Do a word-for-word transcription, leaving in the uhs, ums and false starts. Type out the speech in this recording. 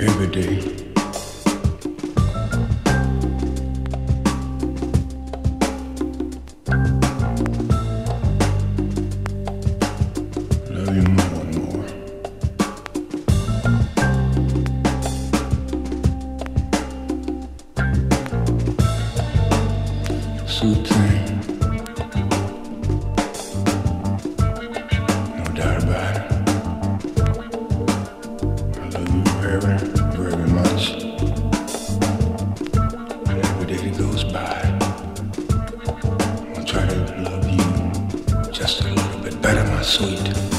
every day. Love you more and more. Sweet thing. No doubt about it. I love you very, very much. Every day that goes by, I'll try to love you just a little bit better, my sweet.